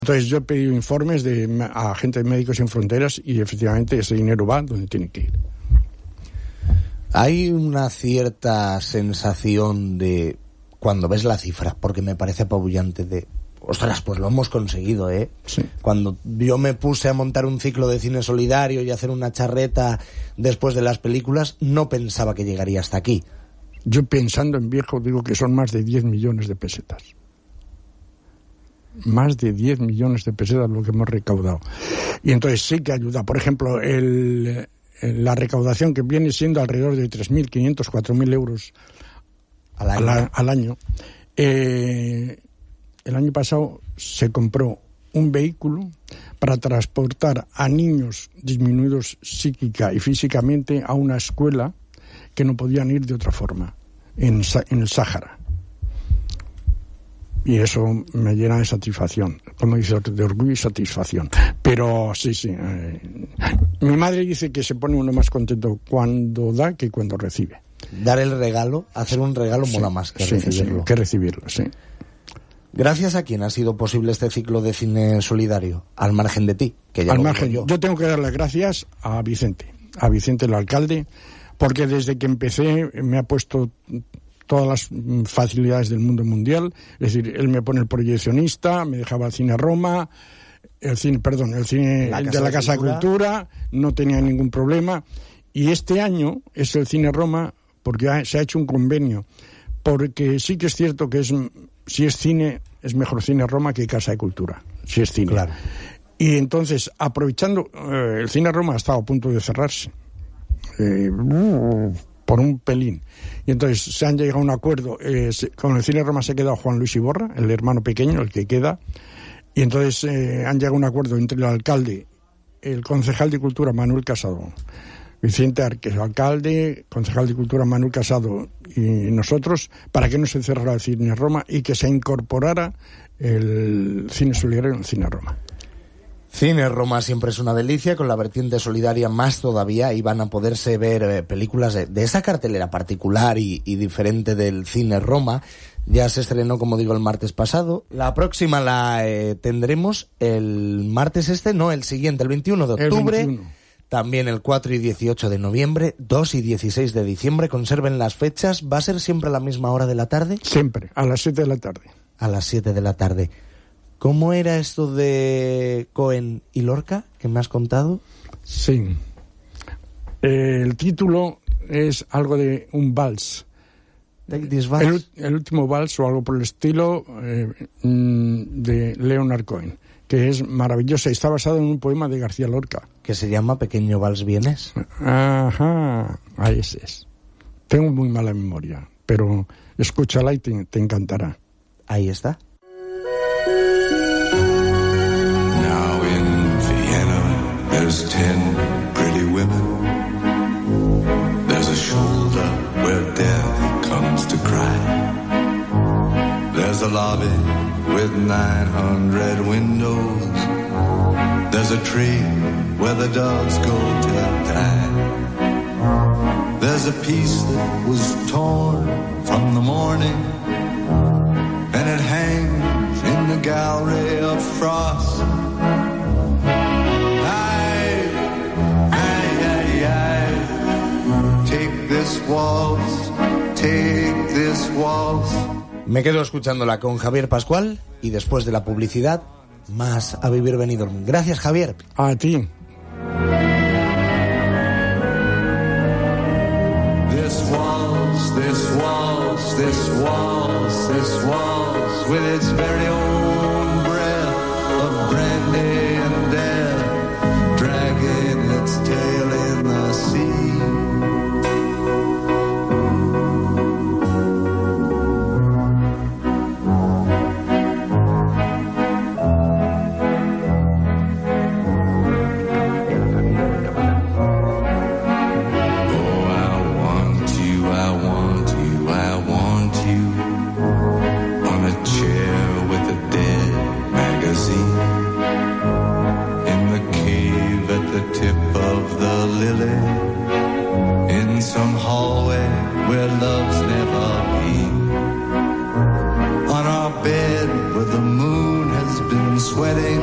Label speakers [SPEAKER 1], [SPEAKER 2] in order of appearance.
[SPEAKER 1] Entonces yo he pedido informes a gente de Médicos Sin Fronteras y efectivamente ese dinero va donde tiene que ir.
[SPEAKER 2] Hay una cierta sensación de, cuando ves la cifra, porque me parece apabullante, de ostras, pues lo hemos conseguido, ¿eh?
[SPEAKER 1] Sí.
[SPEAKER 2] Cuando yo me puse a montar un ciclo de cine solidario y hacer una charreta después de las películas, no pensaba que llegaría hasta aquí.
[SPEAKER 1] Yo pensando en viejo digo que son más de 10 millones de pesetas. Más de 10 millones de pesetas lo que hemos recaudado. Y entonces sí que ayuda. Por ejemplo, la recaudación que viene siendo alrededor de 3.500, 4.000 euros al año. El año pasado se compró un vehículo para transportar a niños disminuidos psíquica y físicamente a una escuela que no podían ir de otra forma, en el Sáhara. Y eso me llena de satisfacción, como dice, de orgullo y satisfacción. Pero sí. Mi madre dice que se pone uno más contento cuando da que cuando recibe.
[SPEAKER 2] Dar el regalo, hacer un regalo mola más que recibirlo.
[SPEAKER 1] Sí, que recibirlo, sí.
[SPEAKER 2] ¿Gracias a quién ha sido posible este ciclo de cine solidario? Al margen de ti, que ya
[SPEAKER 1] al
[SPEAKER 2] lo
[SPEAKER 1] margen,
[SPEAKER 2] digo
[SPEAKER 1] yo tengo que dar las gracias a Vicente el alcalde, porque desde que empecé me ha puesto todas las facilidades del mundo mundial. Es decir, él me pone el proyeccionista, me dejaba el cine Roma, el cine de la Casa de Cultura, no tenía ningún problema. Y este año es el cine Roma porque se ha hecho un convenio, porque sí que es cierto que si es cine, es mejor cine Roma que Casa de Cultura, si es cine.
[SPEAKER 2] Claro.
[SPEAKER 1] Y entonces, aprovechando, el cine Roma ha estado a punto de cerrarse. Por un pelín. Y entonces se han llegado a un acuerdo. Con el cine Roma se ha quedado Juan Luis Iborra, el hermano pequeño, el que queda. Y entonces han llegado a un acuerdo entre el alcalde, el concejal de Cultura Manuel Casado, Vicente Arques, alcalde, concejal de Cultura Manuel Casado y nosotros, para que no se cerrara el cine Roma y que se incorporara el cine solidario en el cine Roma.
[SPEAKER 2] Cine Roma siempre es una delicia, con la vertiente solidaria más todavía, y van a poderse ver películas de esa cartelera particular y diferente del Cine Roma. Ya se estrenó, como digo, el martes pasado. La próxima la tendremos el martes el siguiente, el 21 de octubre.
[SPEAKER 1] El 21.
[SPEAKER 2] También el 4 y 18 de noviembre, 2 y 16 de diciembre. Conserven las fechas. ¿Va a ser siempre a la misma hora de la tarde?
[SPEAKER 1] Siempre, a las 7 de la tarde.
[SPEAKER 2] A las 7 de la tarde. ¿Cómo era esto de Cohen y Lorca que me has contado?
[SPEAKER 1] Sí. El título es algo de un vals.
[SPEAKER 2] Take this vals.
[SPEAKER 1] El último vals o algo por el estilo de Leonard Cohen, que es maravillosa y está basado en un poema de García Lorca.
[SPEAKER 2] Que se llama Pequeño Vals Vienes.
[SPEAKER 1] Ajá, ahí es. Tengo muy mala memoria, pero escúchala y te encantará.
[SPEAKER 2] Ahí está.
[SPEAKER 3] Now in Vienna there's 10 pretty women. There's a shoulder where death comes to cry. There's a lobby with 900 windows. There's a tree where the doves go to die. There's a piece that was torn from the morning, and it hangs in the gallery of frost. Take this waltz, take this waltz.
[SPEAKER 2] Me quedo escuchándola con Javier Pascual y después de la publicidad, más A Vivir Benidorm. Gracias, Javier.
[SPEAKER 1] A ti.
[SPEAKER 3] This waltz, this waltz, this waltz, this waltz with its very own